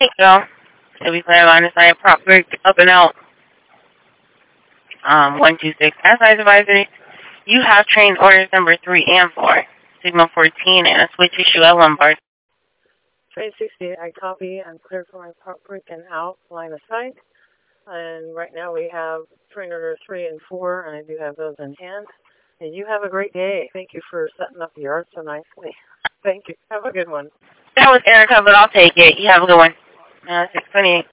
There you go. So we plan on design prop break up and out. 126. Advice advisory. You have train orders number 3 and 4. Signal 14 and a switch issue at Lombard. Train 60, I copy. I'm clear for my prop break and out, line of sight. And right now we have train order 3 and 4, and I do have those in hand. And you have a great day. Thank you for setting up the art so nicely. Thank you. Have a good one. That was Erica, but I'll take it. You have a good one. 628.